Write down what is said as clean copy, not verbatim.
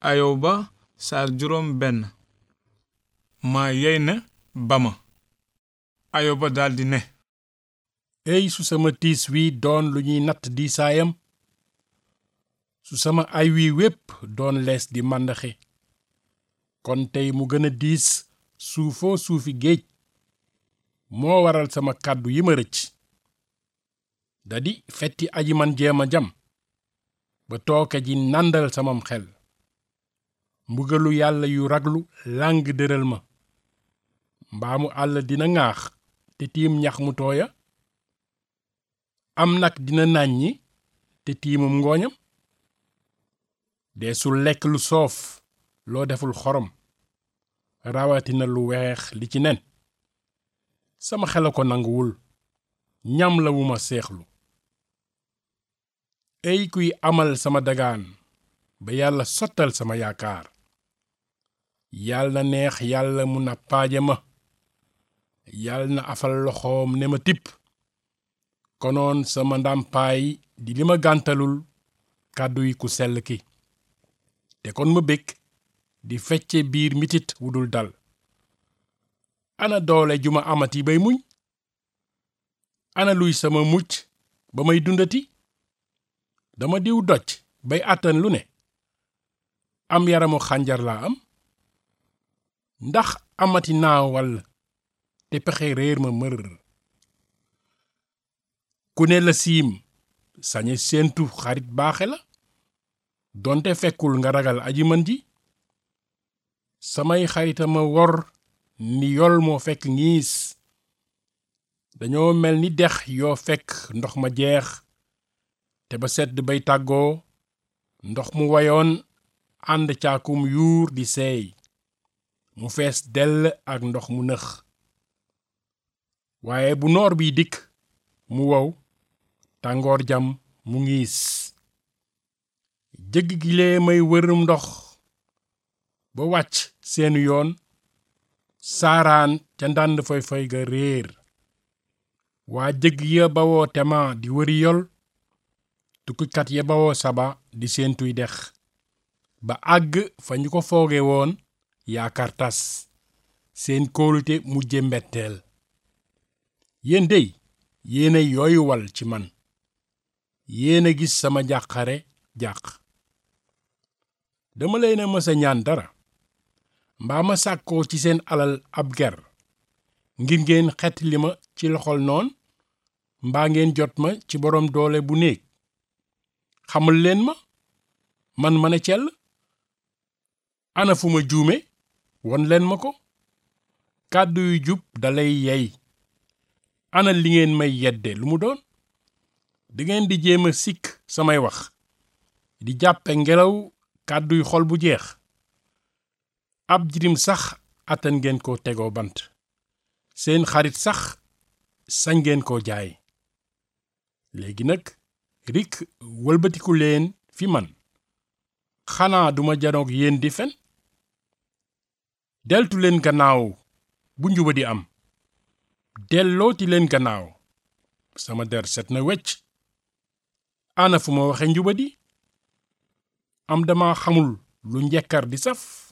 Ayoba saar juróom benn. maa yey na ba ma. Ayoba daldi ne. ey su sama tiis wi doon lu ñuy natt diisaayam, su sama ay wi wépp doon lees di màndaxe, kon tey mu gën a diis suufoo suufi géej. moo waral sama kàddu yi ma rëcc, dadi fetti aji man jéema jam ba tooke ji nàndal samam xel. mbugalu yàlla yu raglu làng dëral ma. mbaamu àll dina ŋaax te tiim ñax mu tooya, am nag dina nàññi te tiimum ngooñam. deesul lekk lu soof loo deful xorom, rawatina lu weex li ci nen. sama xel a ko nanguwul, ñam la wu ma seexlu. ey kuy amal sama dagaan ba yàlla sottal sama yaakaar, yàlla na neex yàlla mu nappaaje ma. yàlla na afal loxoom ne ma tipp, konoon sama ndàmpaay di li ma gàntalul kàddu yi ku sell ki. te kon ma bég di fecce biir mitit wu dul dal. ana doole ju ma amati bay muñ? ana luy sama mucc ba may dundati? dama diw doj bay àttan lu ne, am yaramu xànjar laa am. ndax amati naa wàll te pexe réer ma mër. ku ne la siim sañe séentu xarit baaxe la, donte fekkul nga ragal aji mën ji. samay xaritama wor ni yol moo fekk ngiis, dañoo mel ni dex yoo fekk ndox ma jeex, te ba sedd bay tàggoo ndox mu wayoon ànd caakum yuur di seey, mu fees dell ak ndox mu nëx. waaye bu noor biy dikk mu wow, tàngoor jam mu ngiis. jëgg gilee may wërum ndox ba wàcc seenu yoon, saaraan ca ndànd foy foy ga réer. waa jëgg ya bawoo tema di wëri yol, tukkikat ya bawoo saba di seentuy dex, ba àgg fa ñu ko fooge woon yaakaar tas, seen kóolute mujje mbetteel. yéen dey yéena yooyu wal ci man, yéena gis sama jàqare jàq. dama leen a mësa ñaan dara, mbaa ma sàkkoo ci seen alal ab ger, ngir ngeen xett li ma ci loxol noon, mbaa ngeen jot ma ci boroom doole bu néeg. xamal leen ma ne cell. ana fu ma juume, won leen ma ko. kàddu yu jub dalay yey. ana li ngeen may yedde lu mu doon? dingeen di jéem a sikk samay wax, di jàppe ngelaw kàdduy xol bu jeex. ab jirim sax attan ngeen ko tegoo bant, seen xarit sax sañ ngeen koo jaay. léegi nag rik wëlbatiku leen fi man, xanaa duma janoog yéen di fen? deltu leen gannaaw bu njubadi am, dellooti leen gannaaw, sama der set na wecc. ana fu ma waxe njubadi? am dama xamul lu njekkar di saf?